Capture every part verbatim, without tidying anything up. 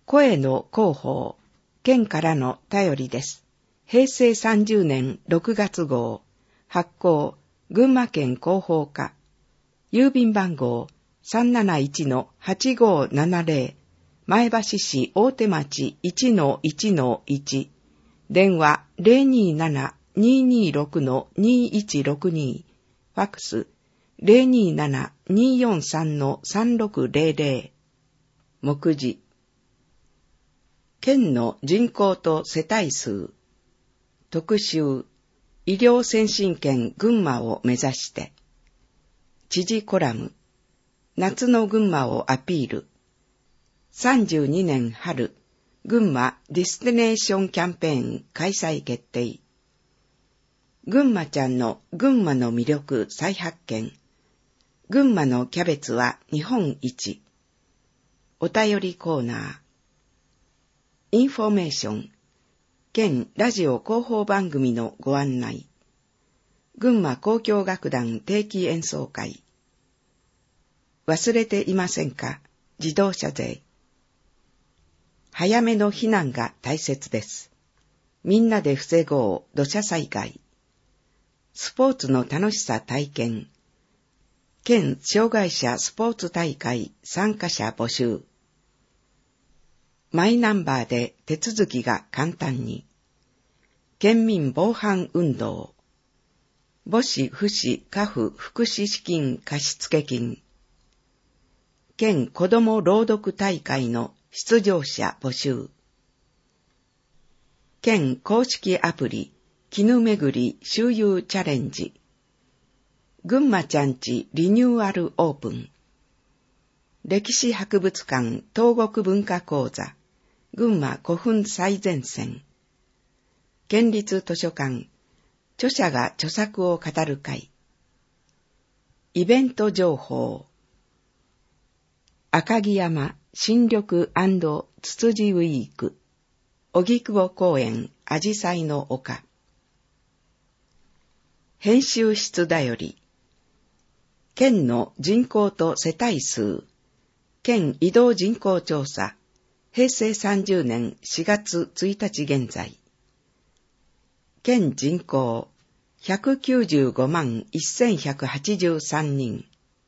声の広報、県からの便りです。へいせいさんじゅうねんろくがつ号、発行、群馬県広報課、郵便番号 さんなないちのはちごーななぜろ、前橋市大手町 いちのいちのいち、電話 ゼロにーなな にーにーろく にーいちろくに、ファックス ゼロにーなな にーよんさん さんろくゼロゼロ、目次。県の人口と世帯数、特集、医療先進県群馬を目指して、知事コラム、夏の群馬をアピール、さんじゅうにねん春、群馬ディスティネーションキャンペーン開催決定。群馬ちゃんの群馬の魅力再発見。群馬のキャベツは日本一。お便りコーナー。インフォメーション。県ラジオ広報番組のご案内。群馬交響楽団定期演奏会。忘れていませんか？自動車税。早めの避難が大切です。みんなで防ごう土砂災害。スポーツの楽しさ体験。県障害者スポーツ大会参加者募集。マイナンバーで手続きが簡単に。県民防犯運動。母子父子家父福祉資金貸付金。県子ども朗読大会の出場者募集。県公式アプリ絹めぐり周遊チャレンジ。群馬ちゃんちリニューアルオープン。歴史博物館東国文化講座。群馬古墳最前線。県立図書館。著者が著作を語る会。イベント情報。赤城山新緑&ツツジウィーク。荻窪公園あじさいの丘。編集室だより。県の人口と世帯数。県移動人口調査。へいせいさんじゅうねんしがつついたち現在。県人口ひゃくきゅうじゅうごまんせんひゃくはちじゅうさんにん。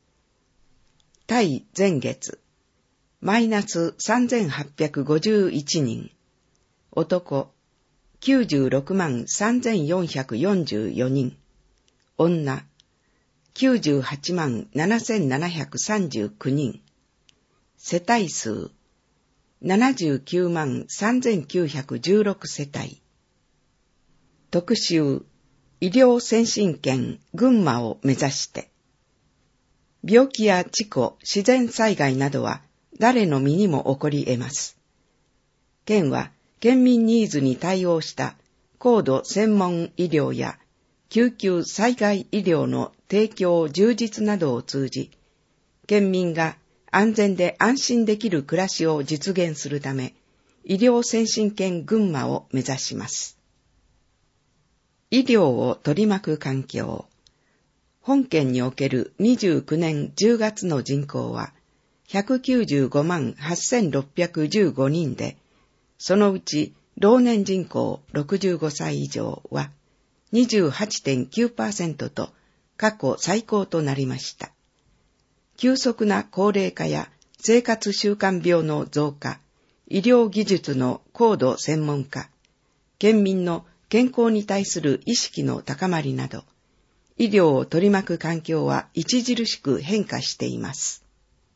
対前月、マイナスさんぜんはっぴゃくごじゅういちにん。男、きゅうじゅうろくまんさんぜんよんひゃくよんじゅうよにん。女、きゅうじゅうはちまんななせんななひゃくさんじゅうきゅうにん。世帯数、ななじゅうきゅうまんさんぜんきゅうひゃくじゅうろく世帯。特集、医療先進県群馬を目指して。病気や事故、自然災害などは誰の身にも起こり得ます。県は県民ニーズに対応した高度専門医療や救急災害医療の提供充実などを通じ、県民が安全で安心できる暮らしを実現するため、医療先進県群馬を目指します。医療を取り巻く環境。本県におけるにじゅうきゅうねんじゅうがつの人口はひゃくきゅうじゅうごまんはっせんろっぴゃくじゅうごにんで、そのうち老年人口ろくじゅうごさい以上は にじゅうはちてんきゅうパーセント と過去最高となりました。急速な高齢化や生活習慣病の増加、医療技術の高度専門化、県民の健康に対する意識の高まりなど、医療を取り巻く環境は著しく変化しています。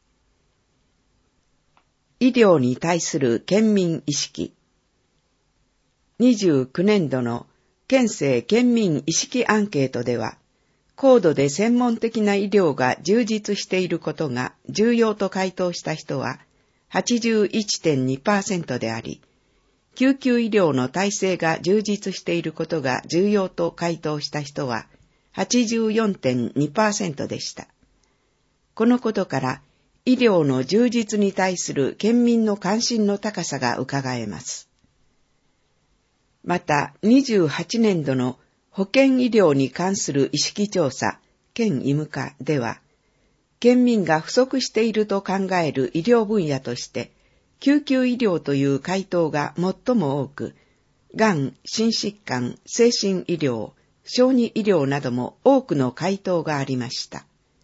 医療に対する県民意識。にじゅうきゅうねんどの県政県民意識アンケートでは、高度で専門的な医療が充実していることが重要と回答した人は はちじゅういってんにパーセント であり、救急医療の体制が充実していることが重要と回答した人は はちじゅうよんてんにパーセント でした。このことから医療の充実に対する県民の関心の高さがうかがえます。またにじゅうはちねんどの保健医療に関する意識調査、県医務課では、県民が不足していると考える医療分野として、 救急医療という回答が最も多く、がん、心疾患、精神医療、小児医療なども多くの回答がありました。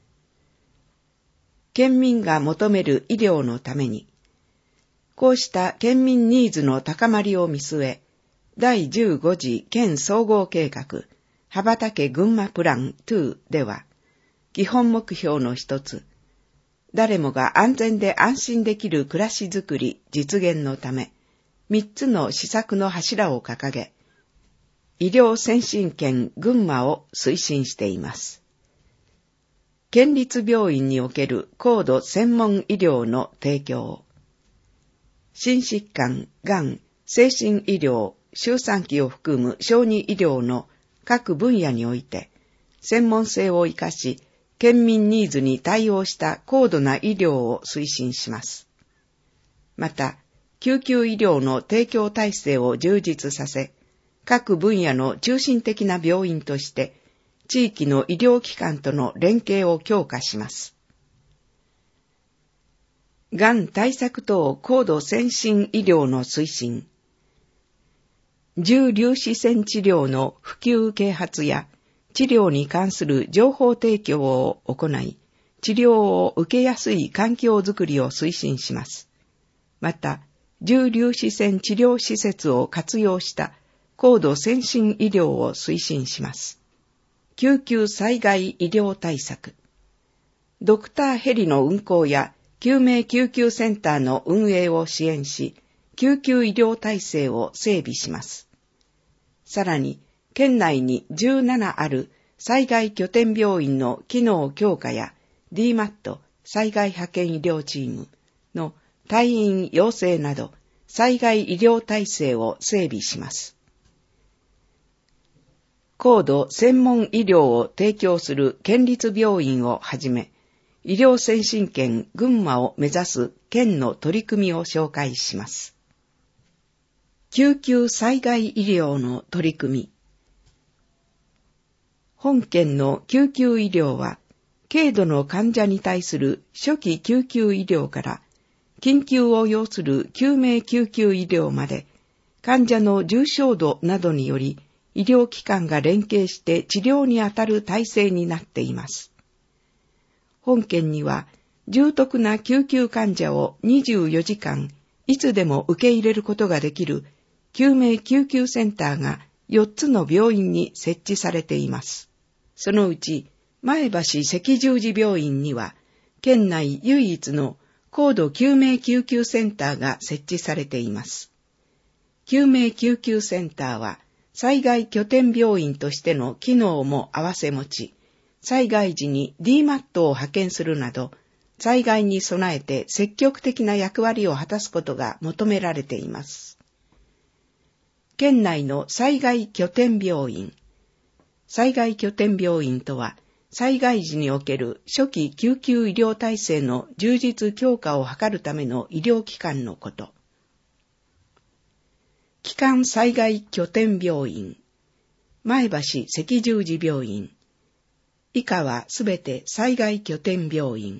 県民が求める医療のために、こうした県民ニーズの高まりを見据え、第じゅうご次県総合計画、羽ばたけ群馬プランにでは、基本目標の一つ、誰もが安全で安心できる暮らしづくり実現のため、三つの施策の柱を掲げ、医療先進県群馬を推進しています。県立病院における高度専門医療の提供、心疾患、がん、精神医療、周産期を含む小児医療の各分野において、専門性を生かし、県民ニーズに対応した高度な医療を推進します。また、救急医療の提供体制を充実させ、各分野の中心的な病院として、地域の医療機関との連携を強化します。がん対策等高度先進医療の推進、重粒子線治療の普及啓発や治療に関する情報提供を行い、治療を受けやすい環境づくりを推進します。また、重粒子線治療施設を活用した高度先進医療を推進します。救急災害医療対策、ドクターヘリの運行や救命救急センターの運営を支援し、救急医療体制を整備します。さらに、県内にじゅうななある災害拠点病院の機能強化や ディーマット 災害派遣医療チームの隊員養成など災害医療体制を整備します。高度専門医療を提供する県立病院をはじめ、医療先進県群馬を目指す県の取り組みを紹介します。救急災害医療の取り組み。本県の救急医療は、軽度の患者に対する初期救急医療から緊急を要する救命救急医療まで、患者の重症度などにより医療機関が連携して治療にあたる体制になっています。本県には重篤な救急患者をにじゅうよじかんいつでも受け入れることができる救命救急センターがよっつの病院に設置されています。そのうち前橋赤十字病院には県内唯一の高度救命救急センターが設置されています。救命救急センターは災害拠点病院としての機能も併せ持ち、災害時に ディーマット を派遣するなど、災害に備えて積極的な役割を果たすことが求められています。県内の災害拠点病院。災害拠点病院とは、災害時における初期救急医療体制の充実強化を図るための医療機関のこと。基幹災害拠点病院、前橋赤十字病院、以下はすべて災害拠点病院。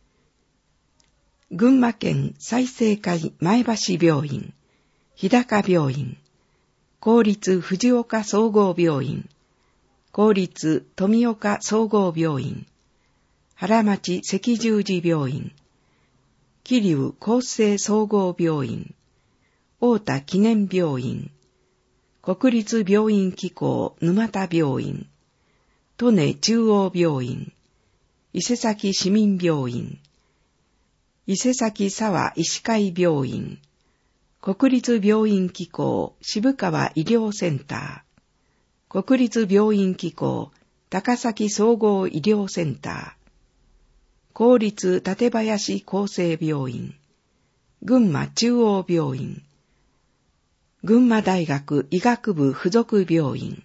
群馬県済生会前橋病院、日高病院、公立藤岡総合病院、公立富岡総合病院、原町赤十字病院、桐生厚生総合病院、大田記念病院、国立病院機構沼田病院、利根中央病院、伊勢崎市民病院、伊勢崎沢医師会病院、国立病院機構渋川医療センター、国立病院機構高崎総合医療センター、公立館林厚生病院、群馬中央病院、群馬大学医学部附属病院、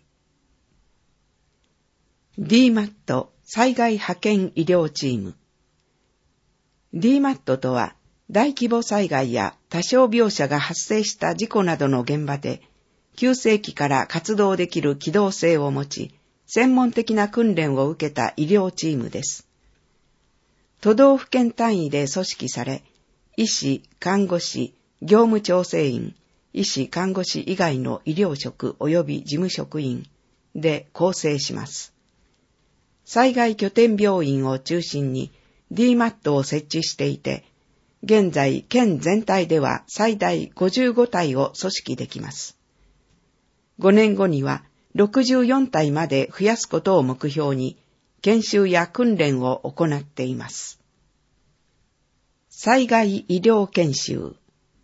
ディーマット 災害派遣医療チーム。ディーマット とは、大規模災害や多傷病者が発生した事故などの現場で、急性期から活動できる機動性を持ち、専門的な訓練を受けた医療チームです。都道府県単位で組織され、医師、看護師、 業務調整員、医師・看護師以外の医療職及び事務職員で構成します。災害拠点病院を中心に ディーマット を設置していて、現在県全体では最大ごじゅうごたいを組織できます。ごねんごにはろくじゅうよんたいまで増やすことを目標に研修や訓練を行っています。災害医療研修。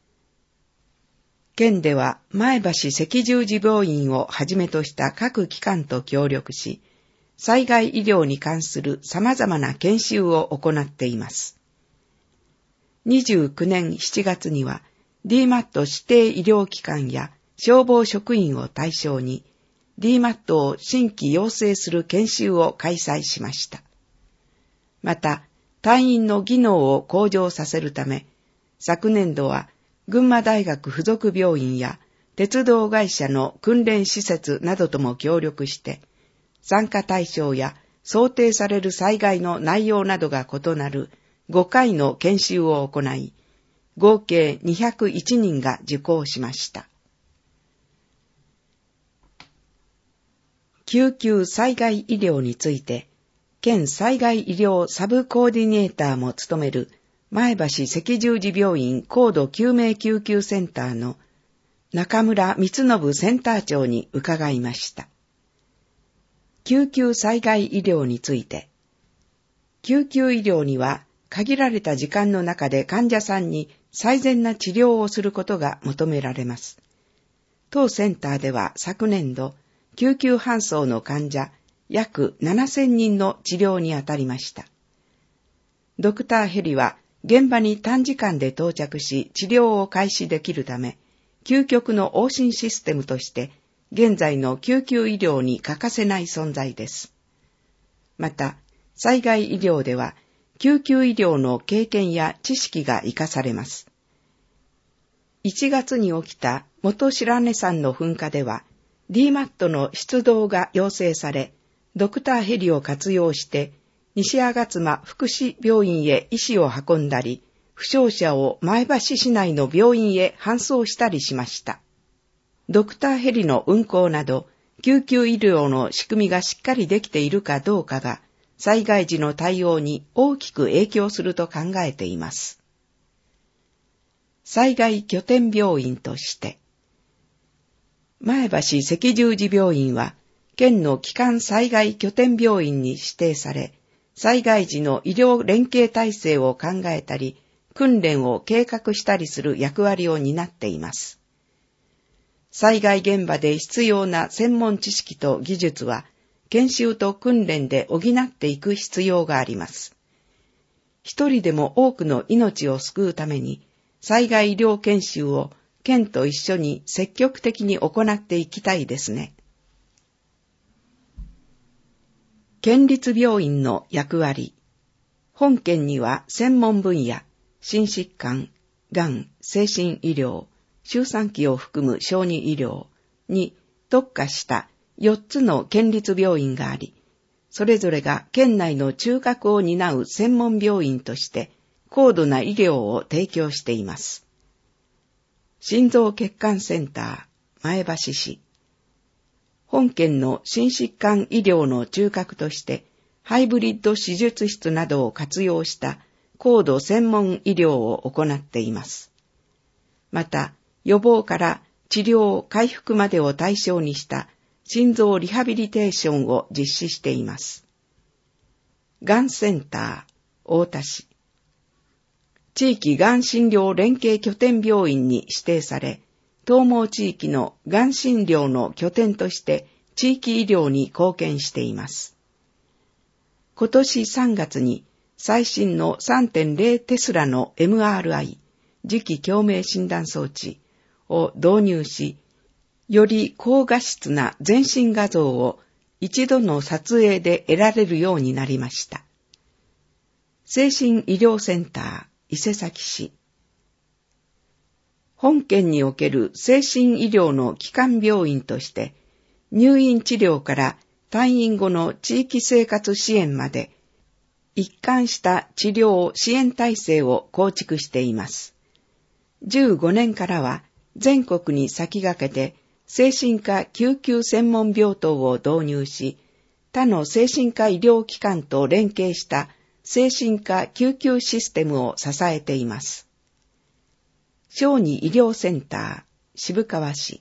県では前橋赤十字病院をはじめとした各機関と協力し、災害医療に関する様々な研修を行っています。にじゅうきゅうねんしちがつには ディーマット 指定医療機関や消防職員を対象に ディーマット を新規要請する研修を開催しました。また、隊員の技能を向上させるため、昨年度は群馬大学附属病院や鉄道会社の訓練施設などとも協力して、参加対象や想定される災害の内容などが異なるごかいの研修を行い、合計にひゃくいちにんが受講しました。救急災害医療について、県災害医療サブコーディネーターも務める前橋赤十字病院高度救命救急センターの中村光信センター長に伺いました。救急災害医療について、救急医療には限られた時間の中で患者さんに最善な治療をすることが求められます。当センターでは昨年度、救急搬送の患者約ななせんにんの治療にあたりました。ドクターヘリは現場に短時間で到着し治療を開始できるため、究極の往診システムとして現在の救急医療に欠かせない存在です。また、災害医療では救急医療の経験や知識が生かされます。いちがつに起きた元白根山の噴火では、ディーマット の出動が要請され、ドクターヘリを活用して、西吾妻福祉病院へ医師を運んだり、負傷者を前橋市内の病院へ搬送したりしました。ドクターヘリの運行など、救急医療の仕組みがしっかりできているかどうかが、災害時の対応に大きく影響すると考えています。災害拠点病院として、前橋赤十字病院は、県の基幹災害拠点病院に指定され、災害時の医療連携体制を考えたり、訓練を計画したりする役割を担っています。災害現場で必要な専門知識と技術は、研修と訓練で補っていく必要があります。一人でも多くの命を救うために、災害医療研修を県と一緒に積極的に行っていきたいですね。県立病院の役割。本県には専門分野、心疾患、がん、精神医療、周産期を含む小児医療に特化したよっつの県立病院があり、それぞれが県内の中核を担う専門病院として高度な医療を提供しています。心臓血管センター、前橋市。本県の心疾患医療の中核として、ハイブリッド手術室などを活用した高度専門医療を行っています。また、予防から治療、回復までを対象にした心臓リハビリテーションを実施しています。がんセンター、太田市。地域がん診療連携拠点病院に指定され、東毛地域のがん診療の拠点として地域医療に貢献しています。今年さんがつに最新の さんてんゼロ テスラの エムアールアイ、磁気共鳴診断装置を導入し、より高画質な全身画像を一度の撮影で得られるようになりました。精神医療センター、伊勢崎市。本県における精神医療の基幹病院として、入院治療から退院後の地域生活支援まで、一貫した治療支援体制を構築しています。 じゅうごねんからは全国に先駆けて精神科救急専門病棟を導入し、他の精神科医療機関と連携した精神科救急システムを支えています。小児医療センター、渋川市。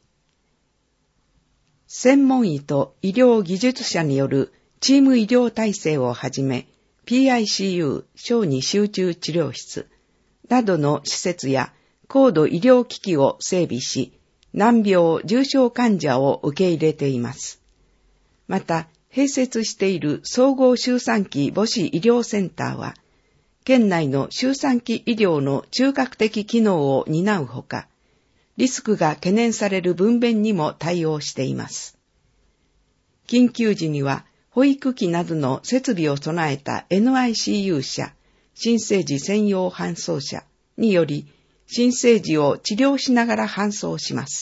専門医と医療技術者によるチーム医療体制をはじめ、ピーアイシーユー 小児集中治療室などの施設や高度医療機器を整備し、難病重症患者を受け入れています。また、併設している総合周産期母子医療センターは、県内の周産期医療の中核的機能を担うほか、リスクが懸念される分娩にも対応しています。緊急時には、保育器などの設備を備えた エヌアイシーユー 車、新生児専用搬送車により、新生児を治療しながら搬送します。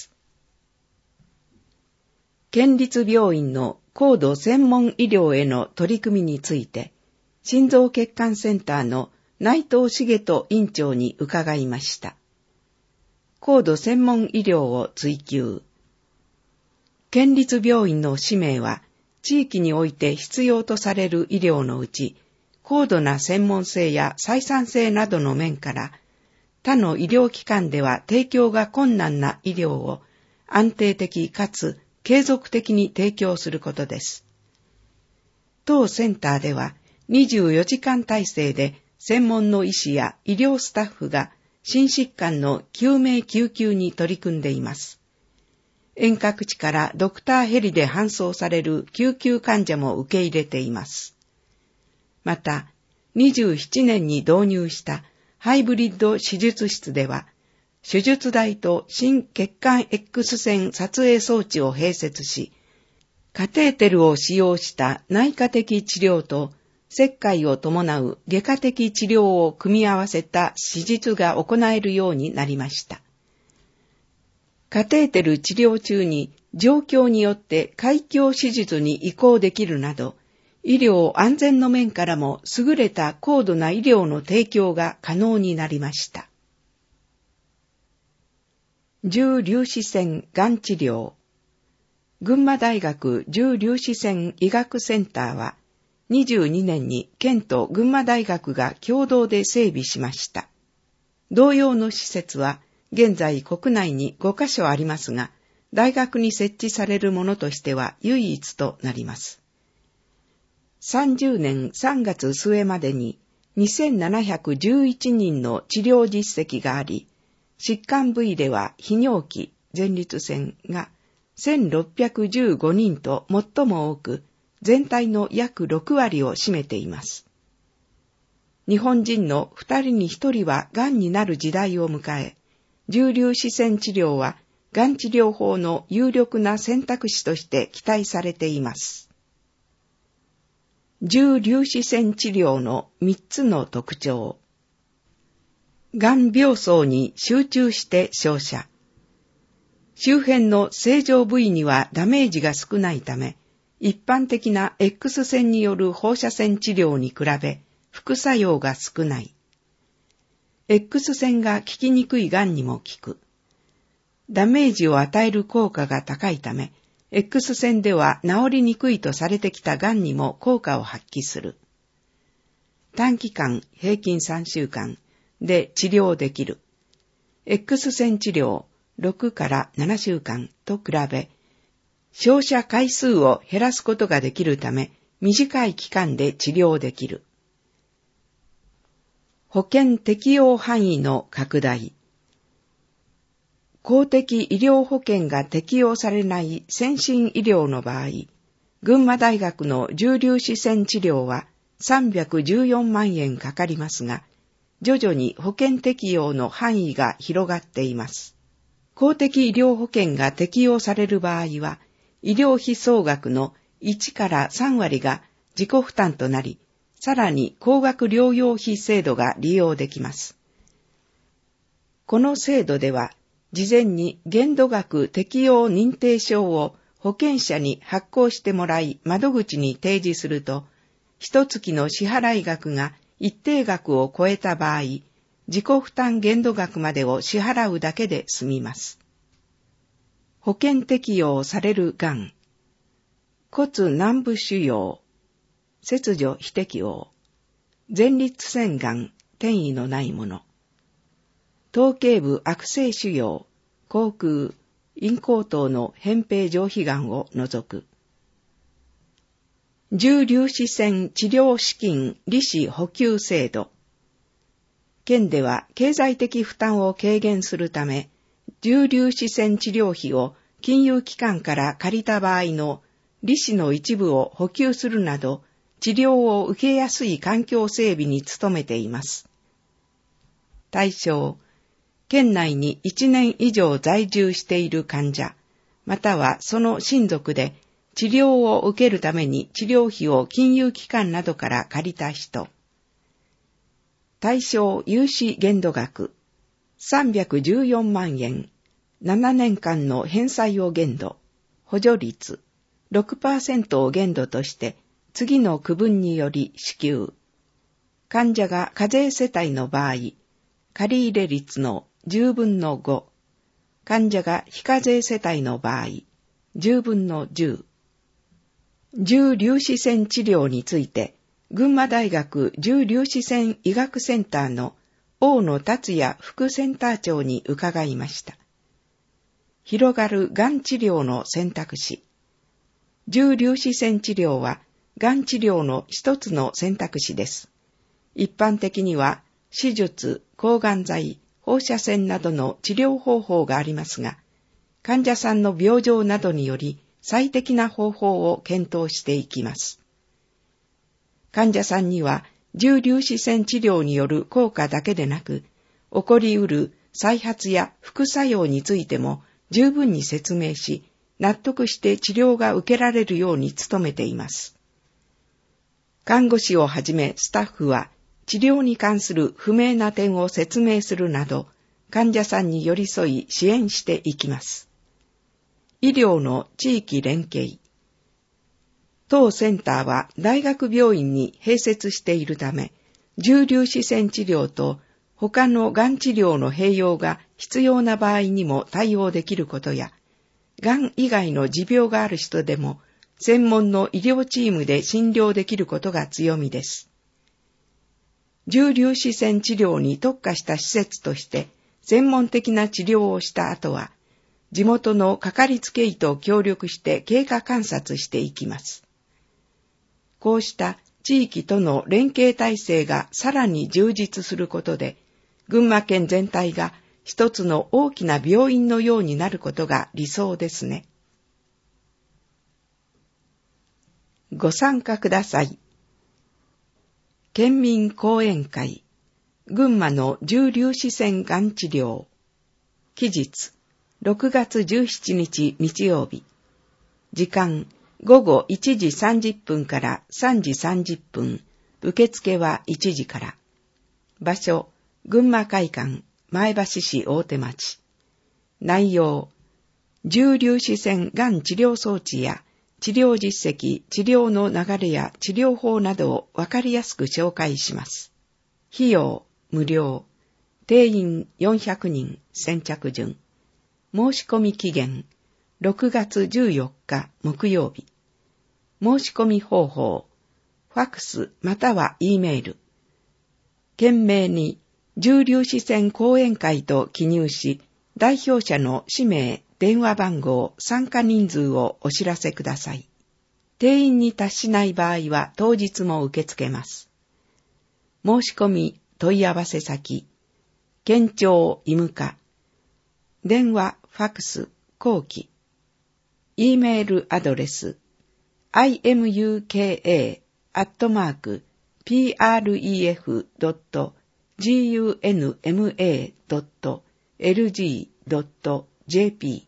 県立病院の高度専門医療への取り組みについて、心臓血管センターの内藤茂人院長に伺いました。高度専門医療を追求。県立病院の使命は、地域において必要とされる医療のうち、高度な専門性や採算性などの面から、他の医療機関では提供が困難な医療を安定的かつ継続的に提供することです。当センターではにじゅうよじかん体制で専門の医師や医療スタッフが心疾患の救命救急に取り組んでいます。遠隔地からドクターヘリで搬送される救急患者も受け入れています。また、にじゅうななねんに導入したハイブリッド手術室では、手術台と心血管 X 線撮影装置を併設し、カテーテルを使用した内科的治療と切開を伴う外科的治療を組み合わせた手術が行えるようになりました。カテーテル治療中に状況によって開胸手術に移行できるなど、医療安全の面からも優れた高度な医療の提供が可能になりました。重粒子線がん治療。群馬大学重粒子線医学センターは、にじゅうにねんに県と群馬大学が共同で整備しました。同様の施設は、現在国内にごかしょありますが、大学に設置されるものとしては唯一となります。さんじゅうねんさんがつ末までににせんななひゃくじゅういちにんの治療実績があり、疾患部位では泌尿器、前立腺がせんろっぴゃくじゅうごにんと最も多く、全体の約ろくわりを占めています。日本人のふたりにひとりはがんになる時代を迎え、重粒子線治療はがん治療法の有力な選択肢として期待されています。重粒子線治療のみっつの特徴。がん病巣に集中して照射。周辺の正常部位にはダメージが少ないため、一般的な X 線による放射線治療に比べ副作用が少ない。X 線が効きにくいがんにも効く。ダメージを与える効果が高いため、X 線では治りにくいとされてきたがんにも効果を発揮する。短期間、平均さんしゅうかんで治療できる。X 線治療ろくからななしゅうかんと比べ、照射回数を減らすことができるため、短い期間で治療できる。保険適用範囲の拡大。公的医療保険が適用されない先進医療の場合、群馬大学の重粒子線治療はさんびゃくじゅうよんまんえんかかりますが、徐々に保険適用の範囲が広がっています。公的医療保険が適用される場合は、医療費総額のいちからさんわりが自己負担となり、さらに高額療養費制度が利用できます。この制度では、事前に限度額適用認定証を保険者に発行してもらい窓口に提示すると、一月の支払い額が一定額を超えた場合、 自己負担限度額までを支払うだけで済みます。保険適用されるがん、骨軟部腫瘍、切除非適応、前立腺がん、転移のないもの、頭頸部悪性腫瘍、口腔、咽喉頭の扁平上皮がんを除く。重粒子線治療資金利子補給制度。県では経済的負担を軽減するため、重粒子線治療費を金融機関から借りた場合の利子の一部を補給するなど、治療を受けやすい環境整備に努めています。対象、県内にいちねん以上在住している患者、またはその親族で治療を受けるために治療費を金融機関などから借りた人。対象融資限度額さんびゃくじゅうよんまんえん、ななねんかんの返済を限度、補助率 ろくパーセント を限度として次の区分により支給。患者が課税世帯の場合、借入率のじゅうぶんのご、患者が非課税世帯の場合、じゅうぶんのじゅう。重粒子線治療について、群馬大学重粒子線医学センターの大野達也副センター長に伺いました。広がるがん治療の選択肢。重粒子線治療は、がん治療の一つの選択肢です。一般的には、手術、抗がん剤、放射線などの治療方法がありますが、患者さんの病状などにより最適な方法を検討していきます。患者さんには、重粒子線治療による効果だけでなく、起こりうる再発や副作用についても十分に説明し、納得して治療が受けられるように努めています。看護師をはじめスタッフは治療に関する不明な点を説明するなど、患者さんに寄り添い支援していきます。医療の地域連携。当センターは大学病院に併設しているため、重粒子線治療と他のがん治療の併用が必要な場合にも対応できることや、がん以外の持病がある人でも、専門の医療チームで診療できることが強みです。重粒子線治療に特化した施設として、専門的な治療をした後は、地元のかかりつけ医と協力して経過観察していきます。こうした地域との連携体制がさらに充実することで、群馬県全体が一つの大きな病院のようになることが理想ですね。ご参加ください。県民講演会、群馬の重粒子線がん治療。期日、ろくがつじゅうしちにち日曜日。時間、ごごいちじさんじゅっぷんからさんじさんじゅっぷん。受付はいちじから。場所、群馬会館、前橋市大手町。内容、重粒子線がん治療装置や治療実績、治療の流れや治療法などをわかりやすく紹介します。費用、無料。定員よんひゃくにん、先着順。申し込み期限、ろくがつじゅうよっか木曜日。申し込み方法、ファックスまたは E メール。件名に重粒子線講演会と記入し、代表者の氏名、電話番号、参加人数をお知らせください。定員に達しない場合は当日も受け付けます。申し込み、問い合わせ先、県庁医務課、電話、ファックス、後期、E メールアドレス、アイエムユーケーエー アットマーク ピーアールイーエフ ドット ジーユーエヌエムエー ドット エルジー ドット ジェーピー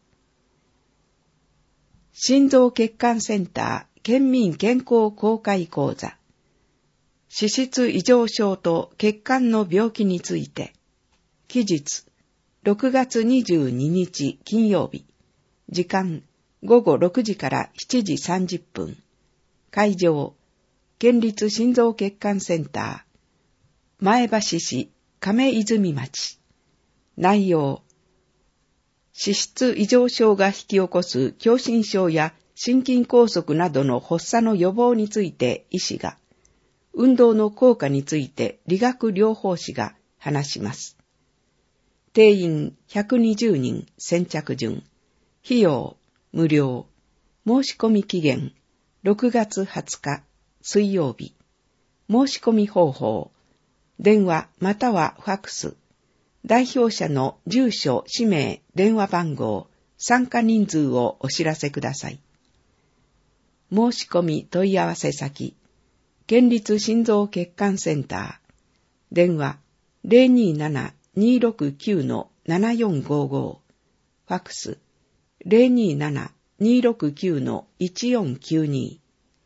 心臓血管センター県民健康公開講座。脂質異常症と血管の病気について。期日、ろくがつにじゅうににち金曜日。時間、ごごろくじからしちじさんじゅっぷん。会場、県立心臓血管センター、前橋市亀泉町。内容。脂質異常症が引き起こす狭心症や心筋梗塞などの発作の予防について医師が、運動の効果について理学療法士が話します。定員ひゃくにじゅうにん先着順。費用無料。申し込み期限ろくがつはつか水曜日。申し込み方法。電話またはファックス。代表者の住所、氏名、電話番号、参加人数をお知らせください。申し込み問い合わせ先。県立心臓血管センター。電話 ゼロにーなな にーろくきゅう ななよんごご。ファックス ゼロにーなな にーろくきゅう いちよんきゅうに。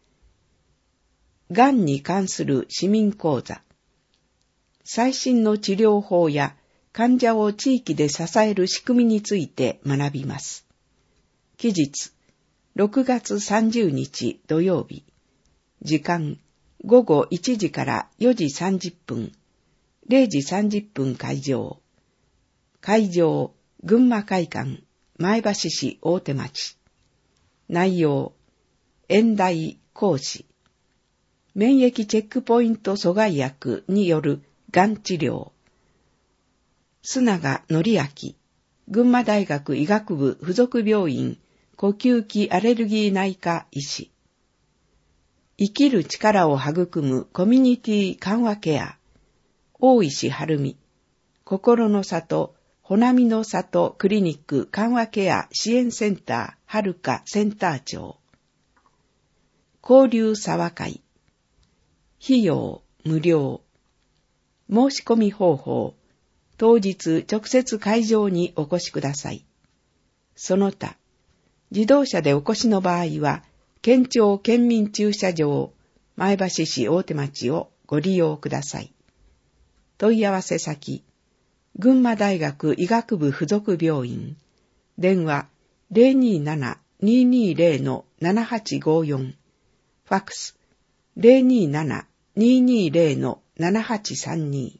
がんに関する市民講座。最新の治療法や患者を地域で支える仕組みについて学びます。期日、ろくがつさんじゅうにち土曜日。時間、ごごいちじからよじさんじゅっぷん。れいじさんじゅっぷん会場。会場、群馬会館、前橋市大手町。内容、演題講師。免疫チェックポイント阻害薬によるがん治療。須永則明、群馬大学医学部附属病院呼吸器アレルギー内科医師。生きる力を育むコミュニティ緩和ケア。大石晴美、心の里、ほなみの里クリニック緩和ケア支援センターはるかセンター長。交流沢会。費用無料。申し込み方法。当日直接会場にお越しください。その他、自動車でお越しの場合は、県庁県民駐車場、前橋市大手町をご利用ください。問い合わせ先、群馬大学医学部附属病院、電話 ゼロにーなな にーにーぜろ ななはちごよん、ファックス ゼロにーなな にーにーぜろ ななはちさんに。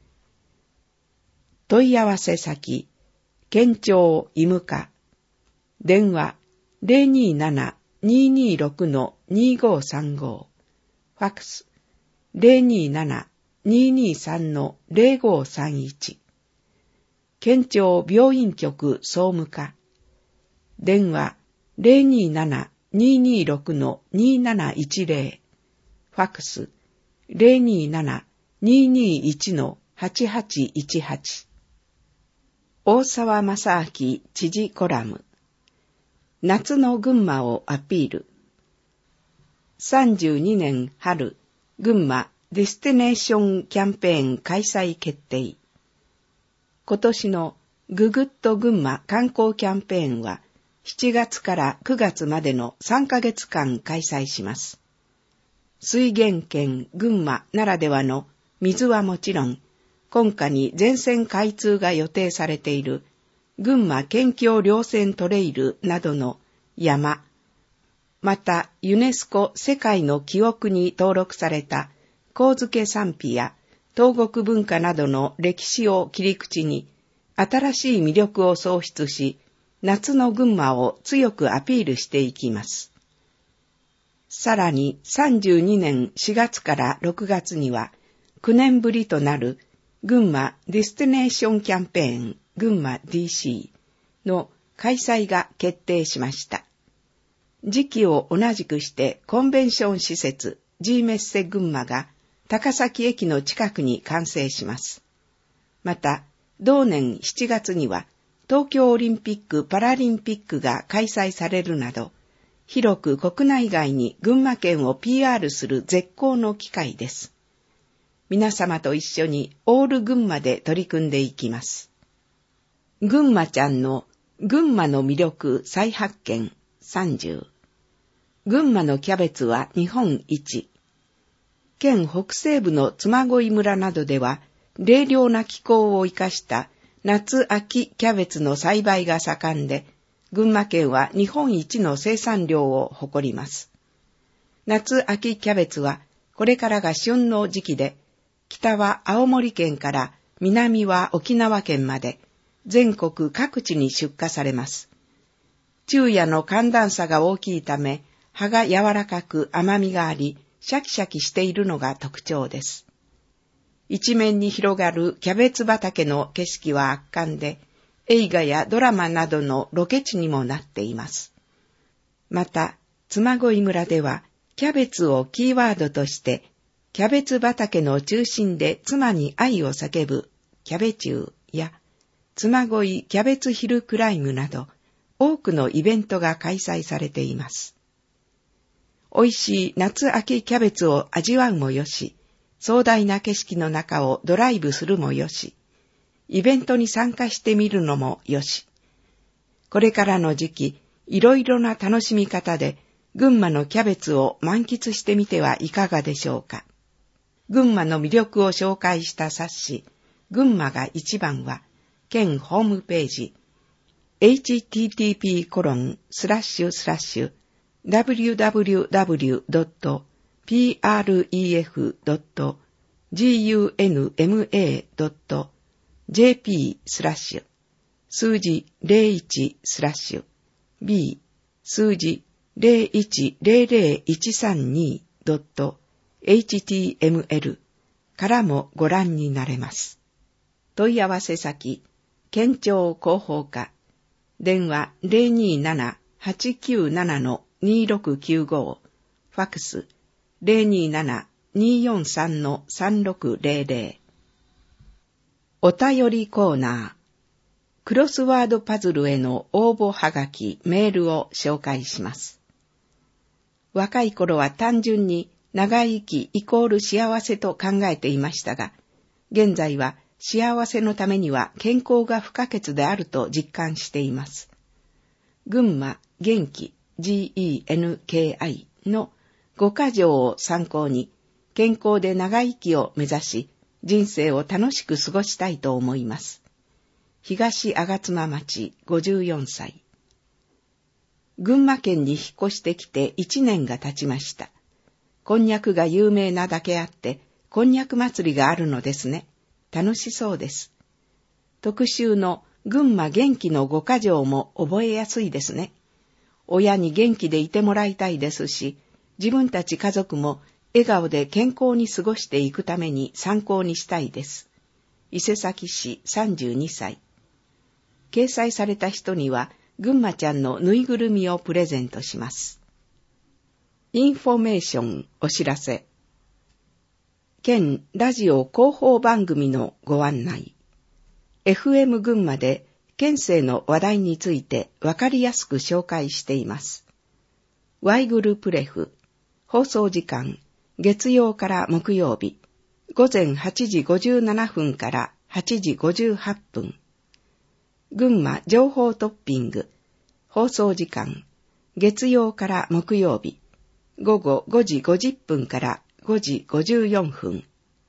問い合わせ先、県庁医務課、電話 ゼロにーなな にーにーろく にーごーさんご、ファックス ゼロにーなな にーにーさん ゼロごーさんいち、県庁病院局総務課、電話 ゼロにーなな にーにーろく にーなないちぜろ、ファックス ゼロにーなな にーにーいち はちはちいちはち。大沢正明知事コラム。夏の群馬をアピール。さんじゅうにねん春、群馬ディスティネーションキャンペーン開催決定。今年のググッと群馬観光キャンペーンはしちがつからくがつまでのさんかげつかん開催します。水源県群馬ならではの水はもちろん、今夏に全線開通が予定されている群馬県境稜線トレイルなどの山、またユネスコ世界の記憶に登録された神漬賛否や東国文化などの歴史を切り口に新しい魅力を創出し、夏の群馬を強くアピールしていきます。さらにさんじゅうにねんしがつからろくがつにはきゅうねんぶりとなる群馬ディスティネーションキャンペーン群馬 ディーシー の開催が決定しました。時期を同じくしてコンベンション施設 G メッセ群馬が高崎駅の近くに完成します。また、同年しちがつには東京オリンピック・パラリンピックが開催されるなど、広く国内外に群馬県を ピーアール する絶好の機会です。皆様と一緒にオール群馬で取り組んでいきます。群馬ちゃんの群馬の魅力再発見さんじゅう。群馬のキャベツは日本一。県北西部の嬬恋村などでは、冷涼な気候を生かした夏秋キャベツの栽培が盛んで、群馬県は日本一の生産量を誇ります。夏秋キャベツはこれからが旬の時期で、北は青森県から南は沖縄県まで全国各地に出荷されます。昼夜の寒暖差が大きいため、葉が柔らかく甘みがあり、シャキシャキしているのが特徴です。一面に広がるキャベツ畑の景色は圧巻で、映画やドラマなどのロケ地にもなっています。また、嬬恋村では、キャベツをキーワードとして、キャベツ畑の中心で妻に愛を叫ぶキャベチューや、嬬恋キャベツヒルクライムなど、多くのイベントが開催されています。美味しい夏秋キャベツを味わうもよし、壮大な景色の中をドライブするもよし、イベントに参加してみるのもよし。これからの時期、いろいろな楽しみ方で、群馬のキャベツを満喫してみてはいかがでしょうか。群馬の魅力を紹介した冊子、群馬が一番は、県ホームページ、エイチティーティーピーコロンスラッシュスラッシュダブリューダブリューダブリュードットピーアールイーエフドットグンマドットジェーピースラッシュ数字ゼロいちスラッシュ B 数字ゼロいちゼロゼロいちさんにドットエイチティーエムエル からもご覧になれます。問い合わせ先、県庁広報課、電話 ゼロにーなな はちきゅうなな にーろくきゅうご、ファックス ゼロにーなな にーよんさん さんろくゼロゼロ。お便りコーナー、クロスワードパズルへの応募はがき、メールを紹介します。若い頃は単純に長生きイコール幸せと考えていましたが、現在は幸せのためには健康が不可欠であると実感しています。群馬元気 ジーイーエヌケーアイ のごか条を参考に健康で長生きを目指し人生を楽しく過ごしたいと思います。東吾妻町ごじゅうよんさい。群馬県に引っ越してきていちねんが経ちました。こんにゃくが有名なだけあってこんにゃく祭りがあるのですね。楽しそうです。特集の群馬元気のごか条も覚えやすいですね。親に元気でいてもらいたいですし、自分たち家族も笑顔で健康に過ごしていくために参考にしたいです。伊勢崎市さんじゅうにさい。掲載された人には群馬ちゃんのぬいぐるみをプレゼントします。インフォメーションお知らせ。県ラジオ広報番組のご案内。エフエム 群馬で県政の話題についてわかりやすく紹介しています。ワイグルプレフ。放送時間、月曜から木曜日、ごぜんはちじごじゅうななふんからはちじごじゅうはっぷん。群馬情報トッピング。放送時間、月曜から木曜日、ごごごじごじゅっぷんからごじごじゅうよんふん。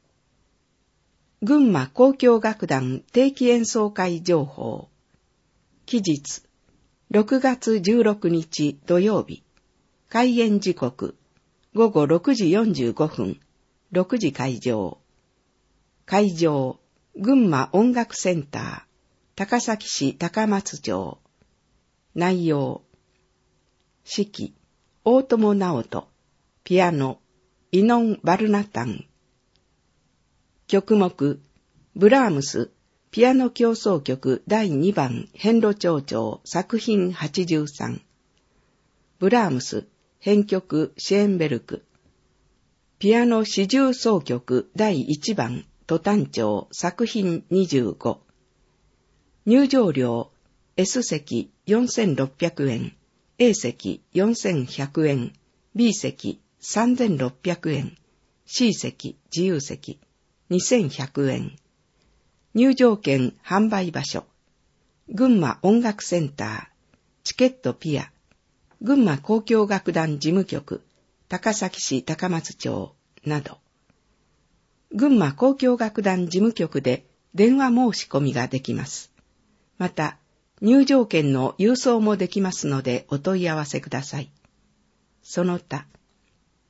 群馬交響楽団定期演奏会情報。期日、ろくがつじゅうろくにち土曜日。開演時刻、ごごろくじよんじゅうごふん、ろくじ開場。会場、群馬音楽センター、高崎市高松町。内容、指揮、大友直人、ピアノ、イノン・バルナタン。曲目、ブラームス、ピアノ協奏曲だいにばん遍路長調作品はちじゅうさん。ブラームス、編曲シェーンベルク。ピアノ四重奏曲だいいちばんト短調作品にじゅうご。入場料、S 席よんせんろっぴゃくえん、A 席よんせんひゃくえん、B 席さんぜんろっぴゃくえん、C 席自由席にせんひゃくえん。入場券販売場所、群馬音楽センター、チケットピア、群馬交響楽団事務局、高崎市高松町など。群馬交響楽団事務局で電話申し込みができます。また、入場券の郵送もできますのでお問い合わせください。その他、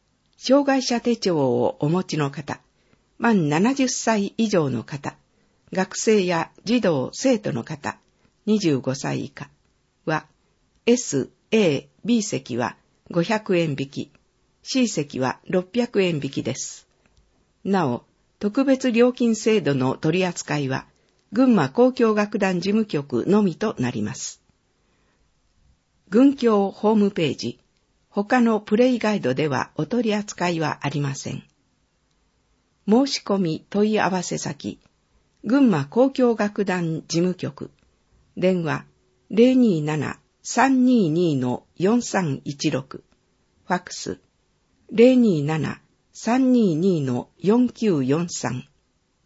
障害者手帳をお持ちの方、満ななじゅっさい以上の方、 学生や児童・生徒の方、にじゅうごさい以下は、エス、エー、ビー 席はごひゃくえん引き、C 席はろっぴゃくえん引きです。なお、特別料金制度の取り扱いは、群馬交響楽団事務局のみとなります。群響ホームページ、他のプレイガイドではお取り扱いはありません。申し込み問い合わせ先、群馬交響楽団事務局、電話 ゼロにーなな さんにーにー のよんさんいちろく、ファックス ゼロにーなな さんにーにー のよんきゅうよんさん。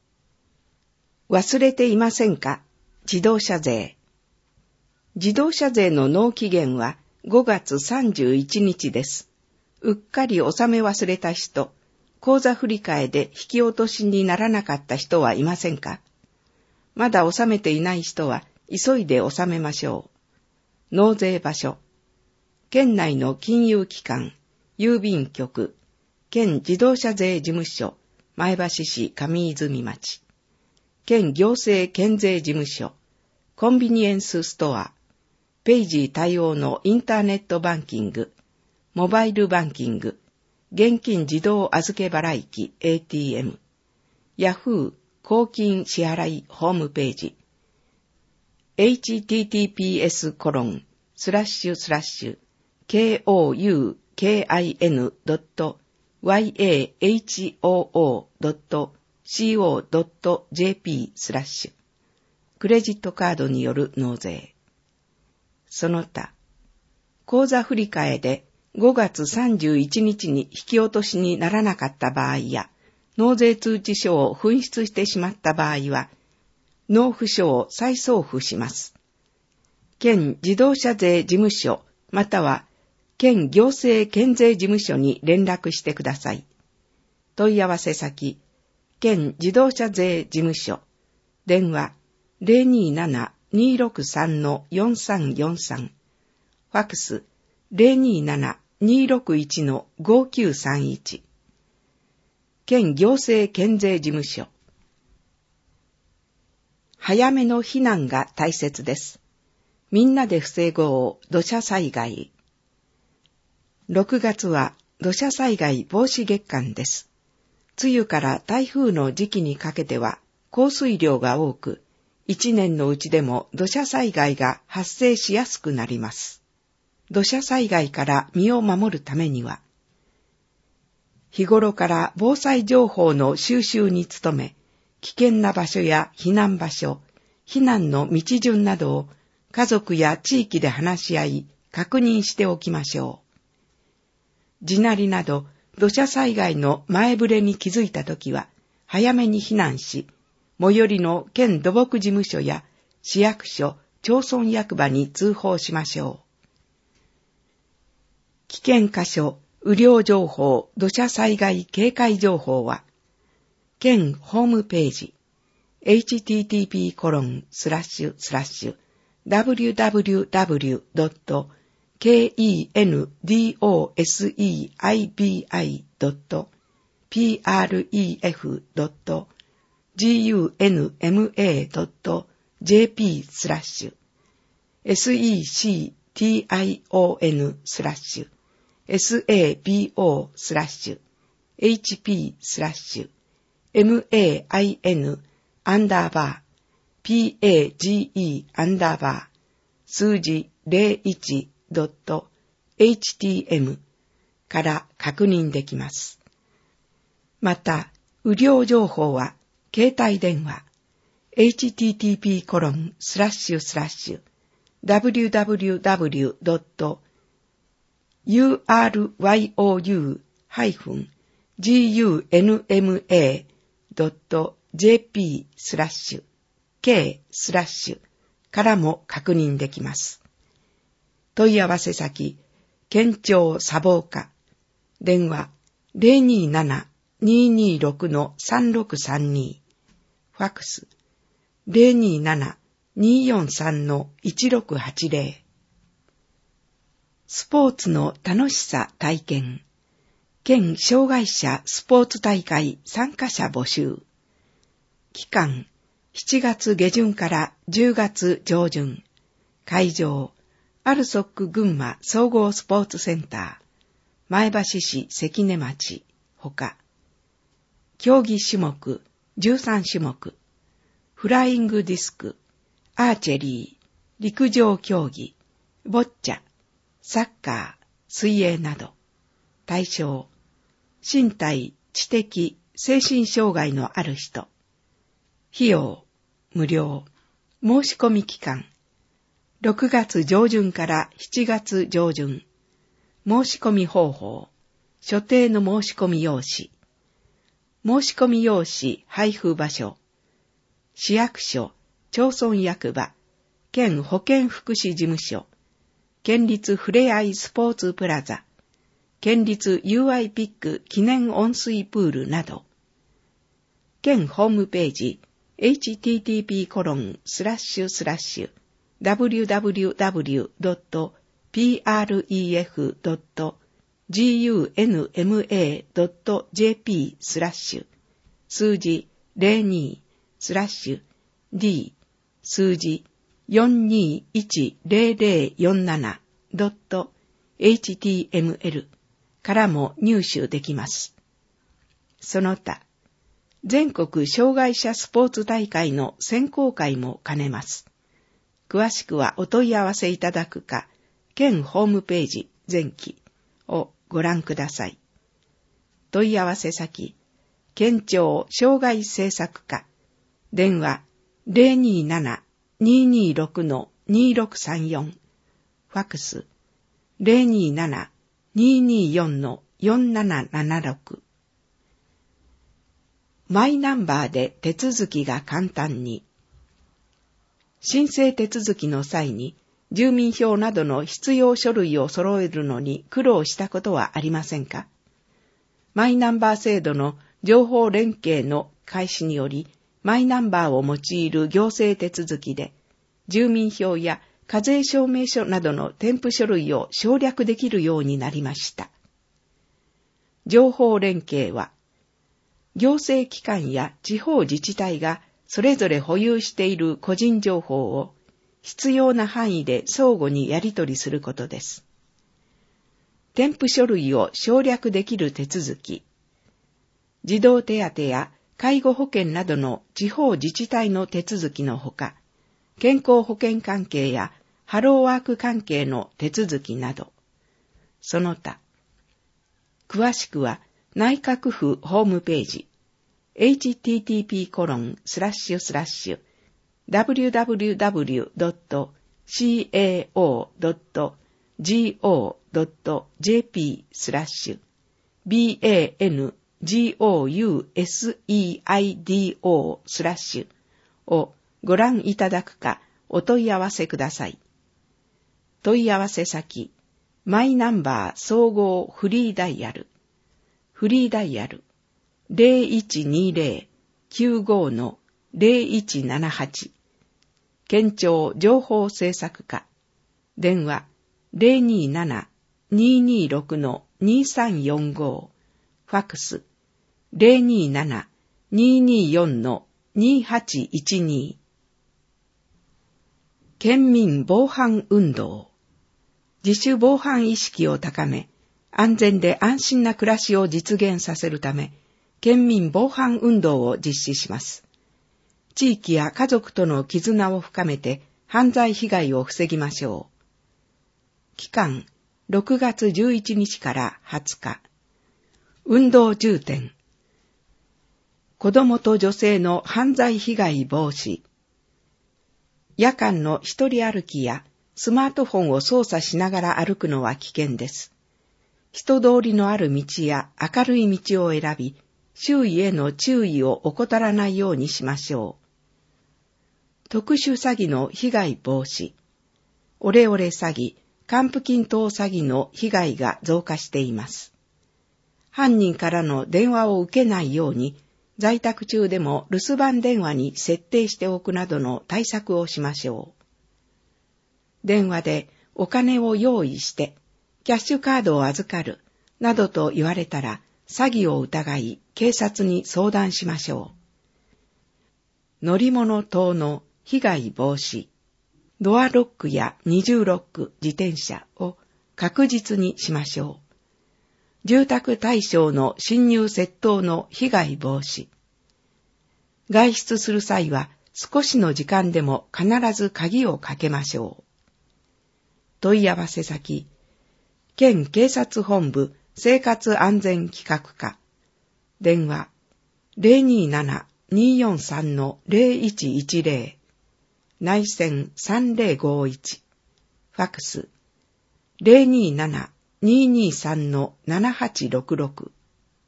忘れていませんか？自動車税。自動車税の納期限はごがつさんじゅういちにちです。うっかり納め忘れた人、口座振替で引き落としにならなかった人はいませんか？まだ納めていない人は急いで納めましょう。納税場所。県内の金融機関、郵便局、県自動車税事務所、前橋市上泉町。県行政県税事務所、コンビニエンスストア、ペイジー対応のインターネットバンキング、モバイルバンキング、現金自動預け払い機 エーティーエム、ヤフー公金支払いホームページ、エイチティーティーピーエスコロンスラッシュスラッシュ ケーオーユーケーアイエヌドットワイエーエイチオーオードットシーオードットジェーピー スラッシュクレジットカードによる納税。その他、口座振替でごがつさんじゅういちにちに引き落としにならなかった場合や、納税通知書を紛失してしまった場合は、納付書を再送付します。県自動車税事務所または県行政県税事務所に連絡してください。問い合わせ先、県自動車税事務所、電話 ゼロにーなな にーろくさん のよんさんよんさん、ファックス ゼロにーなな にーろくいち のごきゅうさんいち、県行政県税事務所。早めの避難が大切です。みんなで防ごう土砂災害。ろくがつは土砂災害防止月間です。梅雨から台風の時期にかけては降水量が多く、一年のうちでも土砂災害が発生しやすくなります。土砂災害から身を守るためには、日頃から防災情報の収集に努め、危険な場所や避難場所、避難の道順などを家族や地域で話し合い、確認しておきましょう。地鳴りなど土砂災害の前触れに気づいたときは、早めに避難し、最寄りの県土木事務所や市役所、町村役場に通報しましょう。危険箇所、雨量情報、土砂災害警戒情報は、県ホームページ、エイチティーティーピーコロンスラッシュスラッシュダブリュダブリュダブリュドットケーイーエヌディーオーエスイーアイビーアイドットピーアールイーエフドットジーユーエヌエムエードットジェーピー スラッシュ エスイーシーティーアイオーエヌ スラッシュ エスエービーオー スラッシュ エイチピー スラッシュ エムエーアイエヌ アンダーバー ピーエージーイー アンダーバー数字ゼロいちドットエイチティーエム から確認できます。また、雨量情報は携帯電話 エイチティーティーピーコロンスラッシュスラッシュダブリュダブリュダブリュドットユーアールワイオーユージーユーエヌエムエードットジェーピー スラッシュ K スラッシュからも確認できます。問い合わせ先、県庁砂防課、電話 ゼロにーなな にーにーろく のさんろくさんに、ファックス ゼロにーなな にーよんさん のいちろくはちゼロ。スポーツの楽しさ体験、県障害者スポーツ大会参加者募集。期間、 しちがつげじゅんからじゅうがつじょうじゅん、会場、アルソック群馬総合スポーツセンター、前橋市関根町、ほか、競技種目、じゅうさんしゅもく、フライングディスク、アーチェリー、陸上競技、ボッチャ、サッカー、水泳など、対象、身体、知的、精神障害のある人。費用、無料。申し込み期間、ろくがつじょうじゅんからしちがつじょうじゅん。申し込み方法、所定の申し込み用紙。申し込み用紙配布場所、市役所、町村役場、県保健福祉事務所、県立ふれあいスポーツプラザ、県立 ユーアイ ピック記念温水プールなど、県ホームページ エイチティーティーピーコロンスラッシュスラッシュダブリューダブリューダブリュードットピーアールイーエフドットジーユーエヌエムエードットジェーピー スラッシュ数字ゼロにスラッシュ D 数字よんにいちゼロゼロよんななドットエイチティーエムエル からも入手できます。その他、全国障害者スポーツ大会の選考会も兼ねます。詳しくはお問い合わせいただくか、県ホームページ前期をご覧ください。問い合わせ先、県庁障害政策課、電話 ゼロにーなな にーにーろく にーろくさんよん、ファクス ゼロにーなな にーにーよん よんななななろく。マイナンバーで手続きが簡単に。申請手続きの際に、住民票などの必要書類を揃えるのに苦労したことはありませんか？マイナンバー制度の情報連携の開始により、マイナンバーを用いる行政手続きで、住民票や課税証明書などの添付書類を省略できるようになりました。情報連携は、行政機関や地方自治体がそれぞれ保有している個人情報を必要な範囲で相互にやり取りすることです。添付書類を省略できる手続き、児童手当や介護保険などの地方自治体の手続きのほか、健康保険関係やハローワーク関係の手続きなど、その他、詳しくは内閣府ホームページ、エイチティーティーピーコロンスラッシュスラッシュダブリューダブリューダブリュードットシーエーオードットジーオードットジェーピー スラッシュ ビーエーエヌジーオーユーエスイーアイディーオー スラッシュをご覧いただくかお問い合わせください。問い合わせ先、マイナンバー総合フリーダイヤル、フリーダイヤル ゼロいちにゼロ きゅうご の ゼロいちななはち、県庁情報政策課、電話 ゼロにーなな にーにーろく のにーさんよんご、ファクス ゼロにーなな にーにーよん のにーはちいちに。県民防犯運動。自主防犯意識を高め、安全で安心な暮らしを実現させるため、県民防犯運動を実施します。地域や家族との絆を深めて犯罪被害を防ぎましょう。期間、ろくがつじゅういちにちからはつか。運動重点。子供と女性の犯罪被害防止。夜間の一人歩きやスマートフォンを操作しながら歩くのは危険です。人通りのある道や明るい道を選び、周囲への注意を怠らないようにしましょう。特殊詐欺の被害防止。オレオレ詐欺、還付金等詐欺の被害が増加しています。犯人からの電話を受けないように、在宅中でも留守番電話に設定しておくなどの対策をしましょう。電話でお金を用意して、キャッシュカードを預かる、などと言われたら、詐欺を疑い、警察に相談しましょう。 乗り物等の被害防止、ドアロックや二重ロック自転車を確実にしましょう。住宅対象の侵入窃盗の被害防止。外出する際は少しの時間でも必ず鍵をかけましょう。問い合わせ先、県警察本部生活安全企画課。電話 ゼロにーなな にーよんさん ゼロいちいちゼロ 内線さんゼロごいち。ファックス ゼロにーなな にーにーさん ななはちろくろく。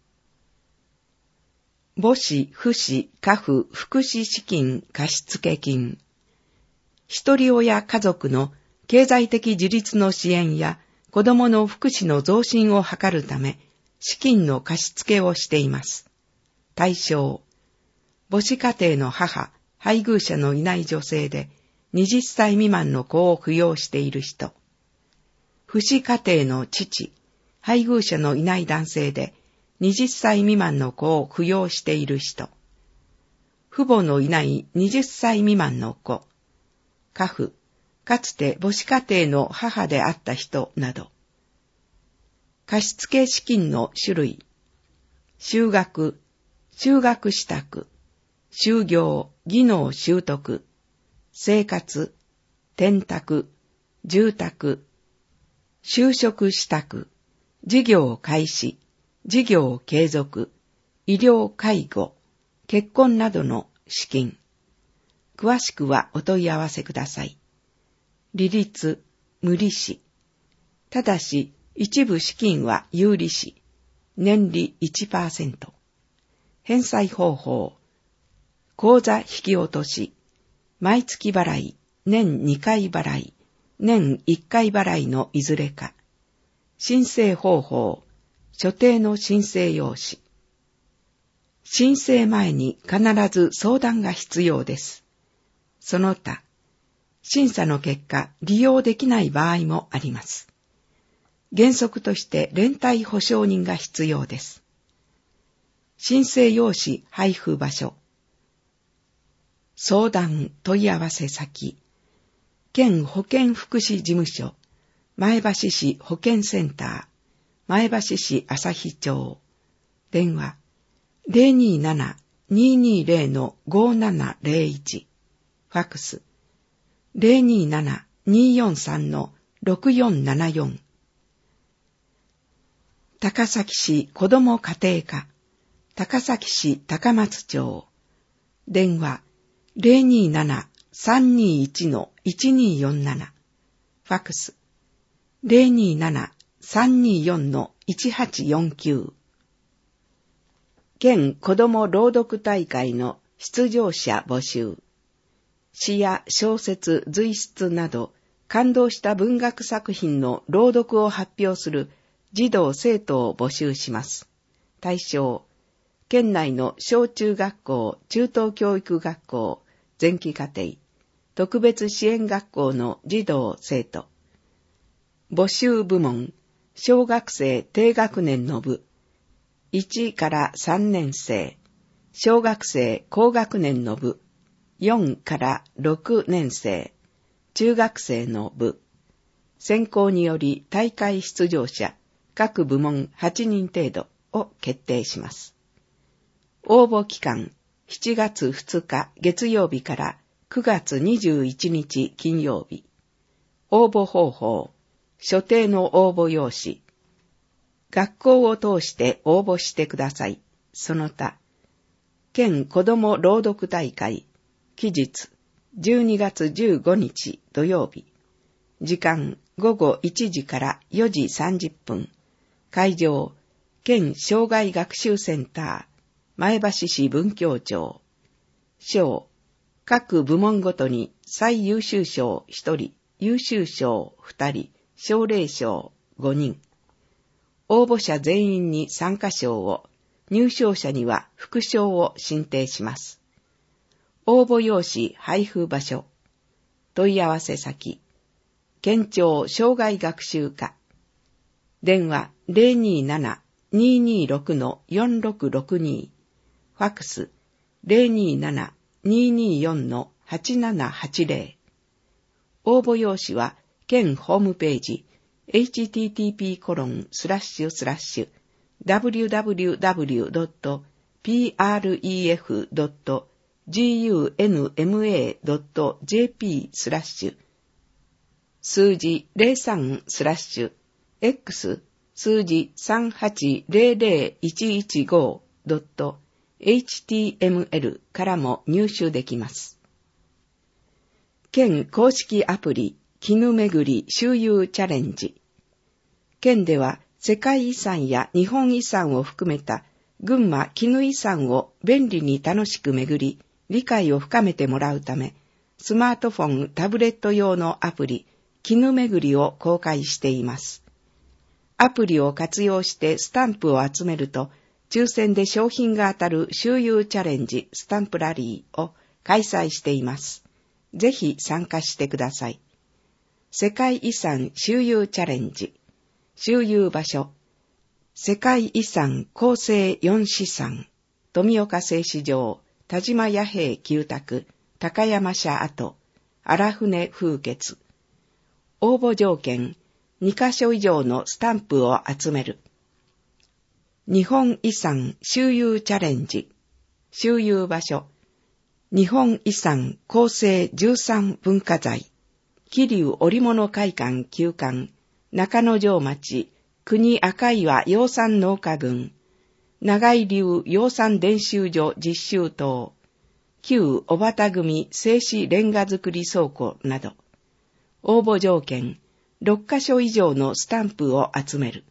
母子、父子、家父、福祉資金貸付金。一人親家族の経済的自立の支援や子どもの福祉の増進を図るため、資金の貸付をしています。対象、母子家庭の母、配偶者のいない女性で、はたち未満の子を扶養している人。父子家庭の父、配偶者のいない男性で、はたち未満の子を扶養している人。父母のいないはたち未満の子。家父、かつて母子家庭の母であった人など。貸付資金の種類。就学、就学支度、就業、技能習得、生活、転宅、住宅、就職支度、事業開始、事業継続、医療介護、結婚などの資金。詳しくはお問い合わせください。利率、無利子。ただし、一部資金は有利子。年利 いちパーセント。返済方法。口座引き落とし。毎月払い、年にかい払い、年いっかい払いのいずれか。申請方法。所定の申請用紙。申請前に必ず相談が必要です。その他、審査の結果、利用できない場合もあります。原則として連帯保証人が必要です。申請用紙配布場所。相談問い合わせ先。県保健福祉事務所、前橋市保健センター、前橋市旭町。電話ゼロにーなな にーにーゼロ ごーななゼロいち。ファックスゼロにーなな にーよんさん ろくよんななよん。高崎市子ども家庭課、高崎市高松町。電話ゼロにーなな さんにーいち いちにーよんなな。ファックスゼロにーなな さんにーよん いちはちよんきゅう。県子ども朗読大会の出場者募集。詩や小説、随筆など感動した文学作品の朗読を発表する児童生徒を募集します。対象、県内の小中学校、中等教育学校、前期課程、特別支援学校の児童生徒。募集部門、小学生低学年の部、いちからさんねん生、小学生高学年の部、よんからろくねん生、中学生の部。選考により大会出場者、各部門はちにん程度を決定します。応募期間、しちがつふつか月曜日からくがつにじゅういちにち金曜日。応募方法、所定の応募用紙。学校を通して応募してください。その他、県子ども朗読大会、期日、じゅうにがつじゅうごにち土曜日。時間、ごごいちじからよじさんじゅっぷん。会場、県障害学習センター、前橋市文教庁。賞、各部門ごとに最優秀賞ひとり、優秀賞ふたり、奨励賞ごにん。応募者全員に参加賞を、入賞者には副賞を進呈します。応募用紙配布場所。問い合わせ先。県庁障害学習課。電話ゼロにーなな にーにーろく よんろくろくに。ファックスゼロにーななにーにーよんのはちななはちぜろ 応募用紙は県ホームページ エイチティーティーピーコロンスラッシュスラッシュダブリュダブリュダブリュドットピーアールイーエフドットグンマドットジェーピー スラッシュ数字ゼロさんスラッシュ X 数字さんはちゼロゼロいちいちごドット エイチティーエムエル からも入手できます。県公式アプリ絹めぐり周遊チャレンジ。県では世界遺産や日本遺産を含めた群馬絹遺産を便利に楽しく巡り、理解を深めてもらうため、スマートフォン、タブレット用のアプリ、絹めぐりを公開しています。アプリを活用してスタンプを集めると、抽選で商品が当たる周遊チャレンジスタンプラリーを開催しています。ぜひ参加してください。世界遺産周遊チャレンジ。周遊場所。世界遺産構成四資産。富岡製糸場、田島弥平旧宅、高山社跡、荒船風穴。応募条件、にカ所以上のスタンプを集める。日本遺産周遊チャレンジ。周遊場所。日本遺産構成じゅうさん文化財。桐生織物会館旧館、中之条町、国赤岩養蚕農家群、長井流養蚕伝習所実習棟、旧小畑組製紙レンガ作り倉庫など、応募条件、ろっカ所以上のスタンプを集める。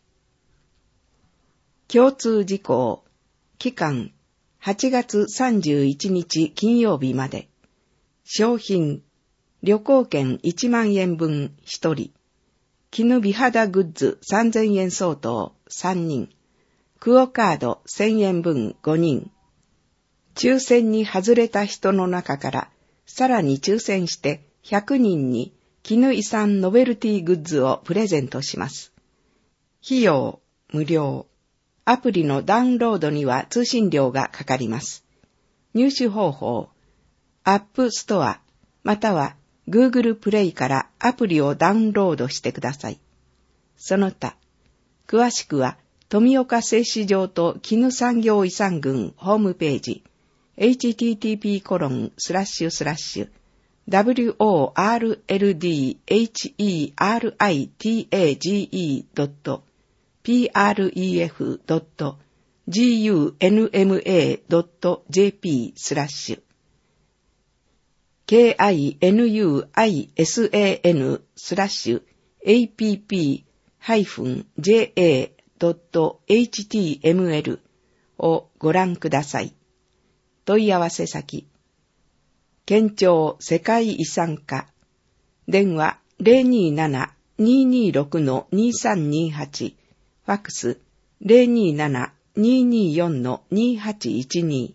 共通事項、期間、はちがつさんじゅういちにち金曜日まで。商品、旅行券いちまんえんぶんひとり。絹美肌グッズさんぜんえん相当さんにん。クオカードせんえんぶんごにん。抽選に外れた人の中から、さらに抽選してひゃくにんに絹遺産ノベルティグッズをプレゼントします。費用、無料。アプリのダウンロードには通信料がかかります。入手方法、アップストア、または Google プレイからアプリをダウンロードしてください。その他、詳しくは富岡製糸場と絹産業遺産群ホームページ、エイチティーティーピーコロンスラッシュスラッシュダブリューオーアールエルディーエイチイーアールアイティーエージーイードットピーアールイーエフドットグンマドットジェーピー スラッシュ ケーアイエヌユーアイエスエーエヌ スラッシュ エーピーピー ハイフン ジェーエー ドット エイチティーエムエル をご覧ください。問い合わせ先、県庁世界遺産課、電話 ゼロにーなな にーにーろく にーさんにーはち、ファックス ゼロにーなな にーにーよん にーはちいちに。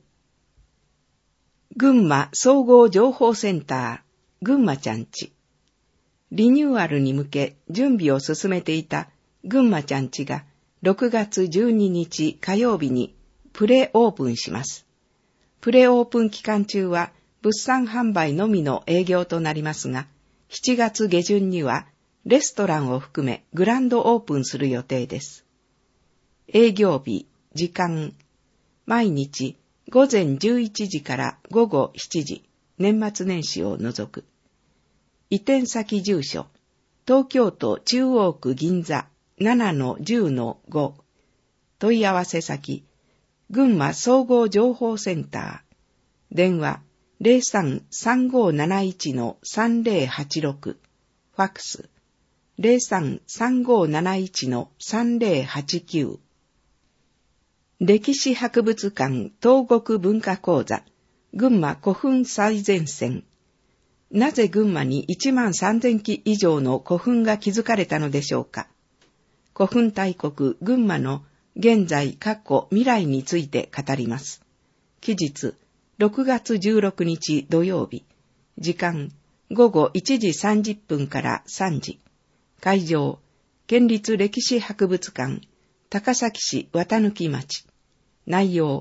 群馬総合情報センター、群馬ちゃんち。リニューアルに向け準備を進めていた群馬ちゃんちがろくがつじゅうににち火曜日にプレオープンします。プレオープン期間中は物産販売のみの営業となりますが、しちがつげじゅんにはレストランを含めグランドオープンする予定です。営業日、時間、毎日ごぜんじゅういちじからごごしちじ、年末年始を除く。移転先住所、東京都中央区銀座 ななのじゅうのご。問い合わせ先、群馬総合情報センター。電話 ゼロさん さんごーなないち さんぜろはちろく。ファックス ゼロさん さんごーなないち さんぜろはちきゅう。歴史博物館東国文化講座、群馬古墳最前線。なぜ群馬にいちまんさんぜんき以上の古墳が築かれたのでしょうか。古墳大国群馬の現在、過去、未来について語ります。期日、ろくがつじゅうろくにち土曜日。時間、ごごいちじさんじゅっぷんからさんじ。会場、県立歴史博物館、高崎市綿貫町。内容、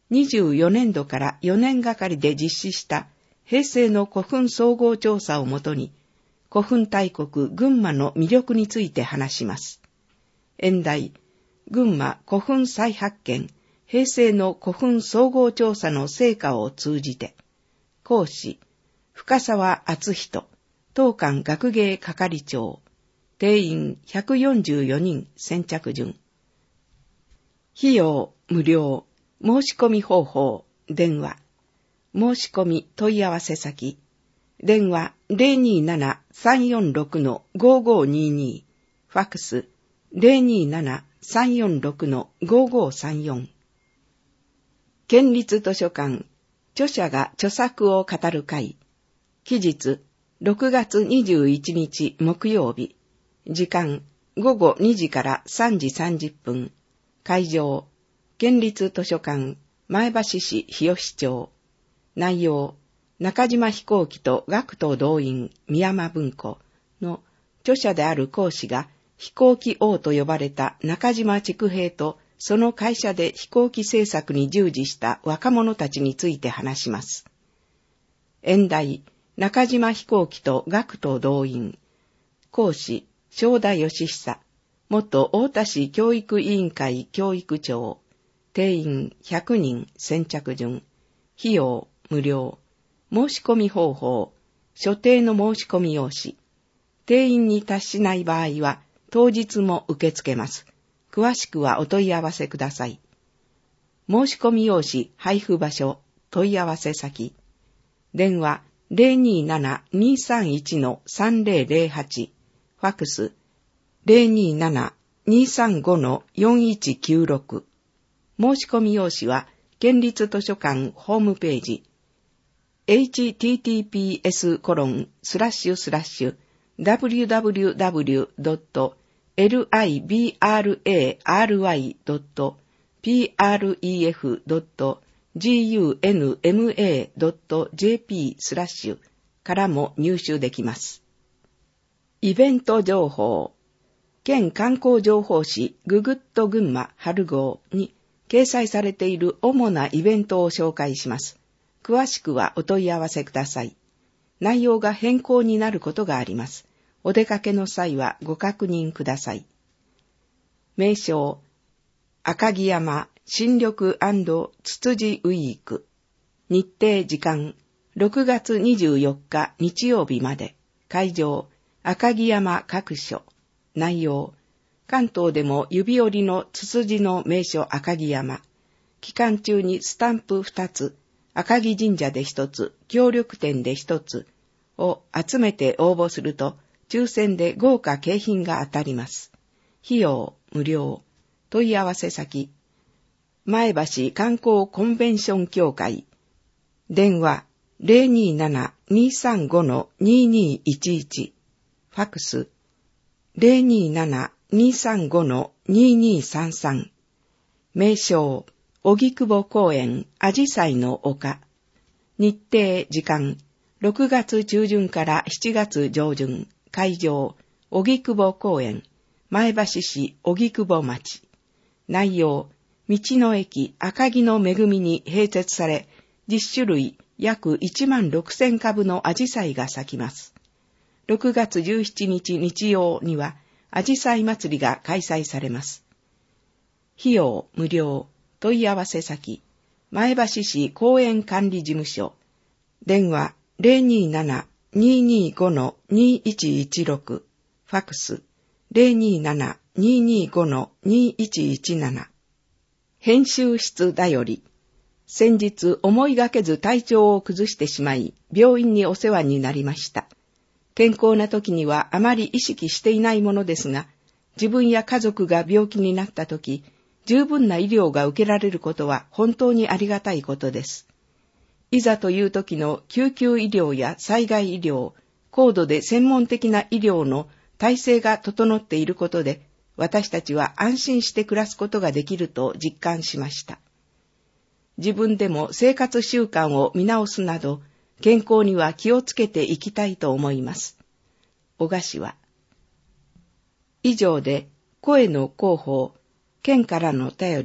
にじゅうよねんどからよねんがかりで実施した平成の古墳総合調査をもとに、古墳大国群馬の魅力について話します。演題、群馬古墳再発見、平成の古墳総合調査の成果を通じて、講師、深沢敦人、当館学芸係長、定員ひゃくよんじゅうよにん先着順。費用無料、申し込み方法、電話。申し込み問い合わせ先。電話 ゼロにーなな さんよんろく ごーごーにーにー。ファックス ゼロにーなな さんよんろく ごーごーさんよん。県立図書館、著者が著作を語る会。期日、ろくがつにじゅういちにち木曜日。時間、ごごにじからさんじさんじゅっぷん。会場、県立図書館、前橋市日吉町。内容、中島飛行機と学徒動員、宮山文庫の著者である講師が飛行機王と呼ばれた中島筑平とその会社で飛行機製作に従事した若者たちについて話します。演題、中島飛行機と学徒動員。講師、正田義久、元太田市教育委員会教育長。定員ひゃくにん先着順。費用無料。申し込み方法。所定の申し込み用紙。定員に達しない場合は当日も受け付けます。詳しくはお問い合わせください。申し込み用紙配布場所、問い合わせ先。電話 ゼロにーなな にーさんいち さんぜろぜろはち。ファックス ゼロにーなな にーさんご よんいちきゅうろく。申し込み用紙は県立図書館ホームページ エイチティーティーピーエスコロンスラッシュスラッシュダブリュダブリュダブリュドットエルアイビーアールエーアールワイドットピーアールイーエフドットジーユーエヌエムエードットジェーピースラッシュからも入手できます。イベント情報。県観光情報誌ググッと群馬春号に掲載されている主なイベントを紹介します。詳しくはお問い合わせください。内容が変更になることがあります。お出かけの際はご確認ください。名称、赤城山新緑&ツツジウィーク。日程時間、ろくがつにじゅうよっか日曜日まで。会場、赤城山各所。内容、関東でも指折りのツツジの名所赤城山。期間中にスタンプふたつ、赤城神社でひとつ、協力店でひとつを集めて応募すると、抽選で豪華景品が当たります。費用無料。問い合わせ先。前橋観光コンベンション協会。電話 ゼロにーなな にーさんご にーにーいちいち。ファックスゼロにーなな にーさんご にーにーさんさん。名称、荻窪公園あじさいの丘。日程時間、ろくがつちゅうじゅんからしちがつじょうじゅん。会場、荻窪公園、前橋市荻窪町。内容、道の駅赤城の恵みに併設され、じゅっしゅるい約いちまんろくせんかぶのアジサイが咲きます。ろくがつじゅうしちにち日曜には、アジサイ祭りが開催されます。費用無料。問い合わせ先。前橋市公園管理事務所。電話ゼロにーなな にーにーご にーいちいちろく。ファックスゼロにーなな にーにーご にーいちいちなな。編集室だより。先日思いがけず体調を崩してしまい、病院にお世話になりました。健康な時にはあまり意識していないものですが、自分や家族が病気になった時、十分な医療が受けられることは本当にありがたいことです。いざという時の救急医療や災害医療、高度で専門的な医療の体制が整っていることで、私たちは安心して暮らすことができると実感しました。自分でも生活習慣を見直すなど、健康には気をつけていきたいと思います。小柏。以上で、声の広報、県からのお便り、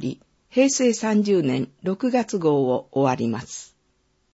へいせいさんじゅうねんろくがつごうを終わります。